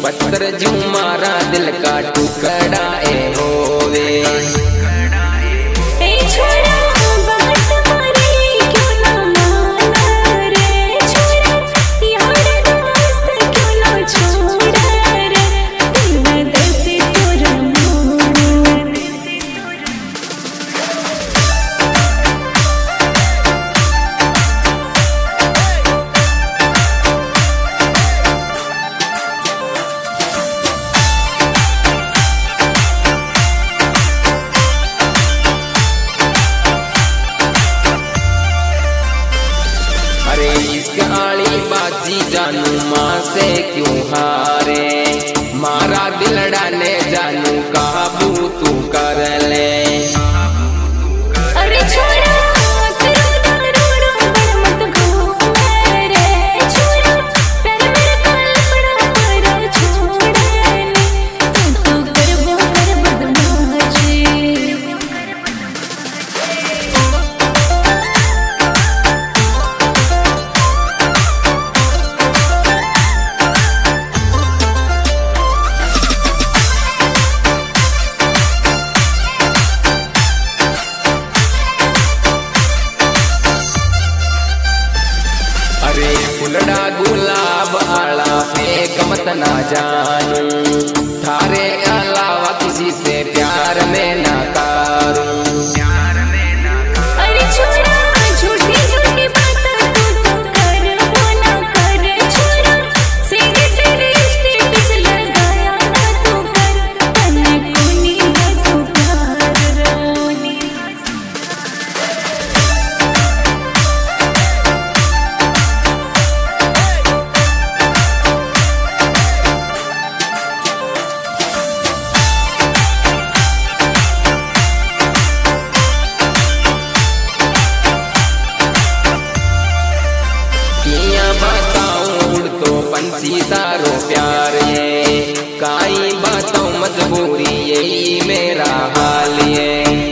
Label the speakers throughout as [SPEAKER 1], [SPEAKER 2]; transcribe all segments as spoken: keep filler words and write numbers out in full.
[SPEAKER 1] पत्थर जू मारा दिल का टुकड़ा ए होवे। आली बाजी जानू माँ से क्यों हारे, मारा दिलड़ा ने जानू काबू तू कर ले।
[SPEAKER 2] अरे छोरा
[SPEAKER 1] फुलड़ा गुलाब आला फेंक मत ना जानू, थारे अलावा किसी से प्यार में ना करूं।
[SPEAKER 2] अरे छोरा झूठी झूठी बातें तू तो कर वो ना कर, छोरा सीधे सीधे स्टेटस लगाया ना तू कर, तन्ने कोनी बस प्यार रोनी।
[SPEAKER 1] पंछी तारो प्यार ये काई बातों मजबूरी यही मेरा हाल ये।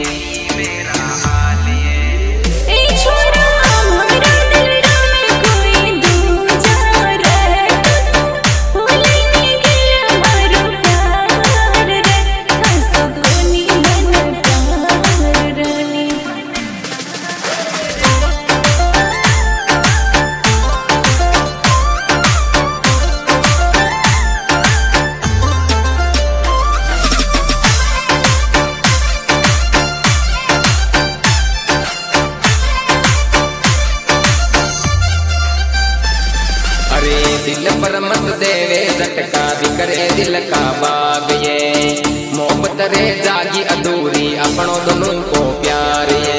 [SPEAKER 1] दिल पर मत देवे झटका बिकरे दिल का बाग ये, मोहब्बत रे जागी अधूरी अपनों दोनों को प्यार ये।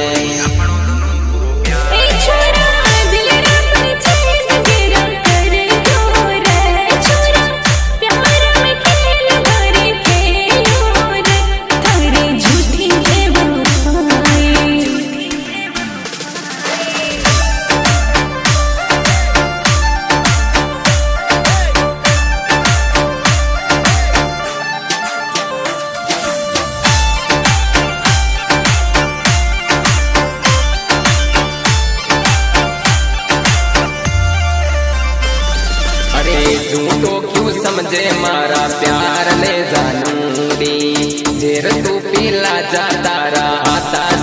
[SPEAKER 1] झूठो क्यों समझे मारा प्यार ने जानूंगी, जेर तू पीला जाता रहा।